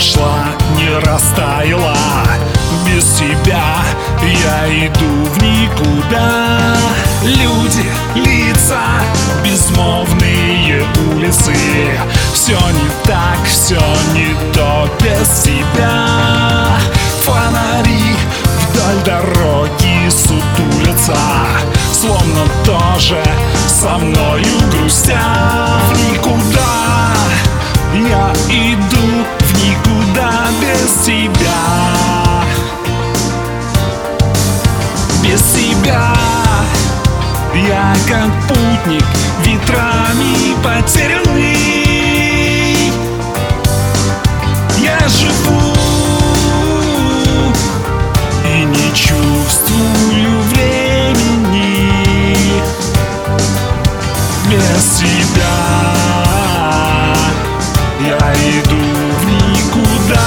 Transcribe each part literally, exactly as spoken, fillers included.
прошла, не растаяла. Без тебя я иду в никуда. Люди, лица, безмолвные улицы. Все не так, все не то без тебя. Фонари вдоль дороги сутулятся, словно тоже со мною грустя. В никуда я иду, в никуда без тебя. Без тебя я как путник, ветрами потерянный. Я живу и не чувствую времени. Без тебя я иду в никуда.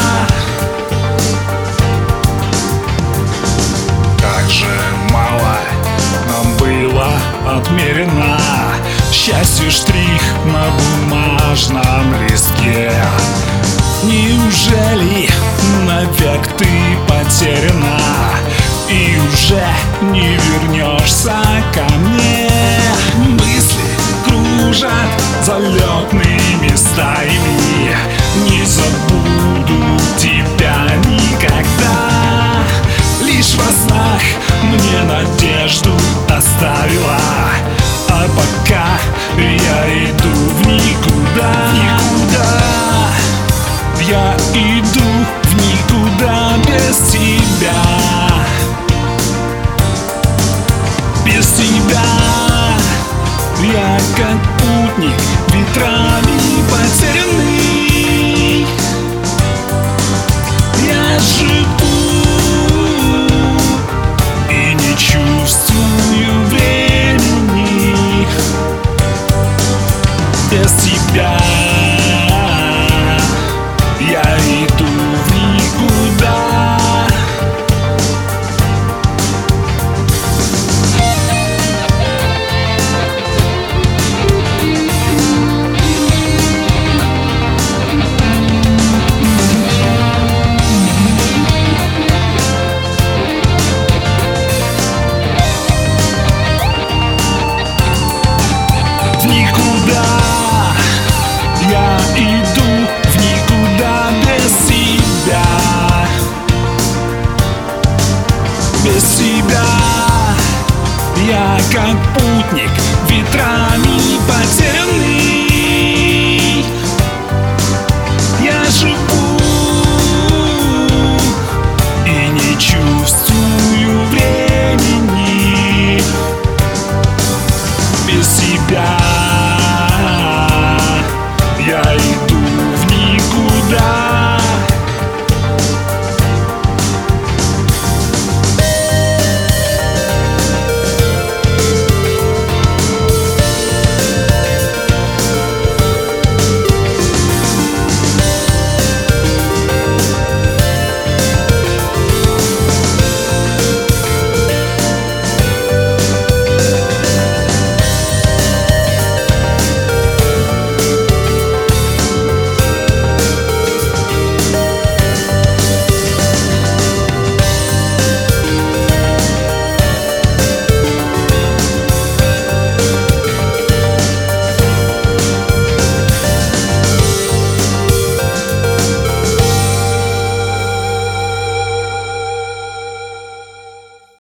Как же мало нам было отмерено. Счастью штрих на бумажном листке. Неужели навек ты потеряна и уже не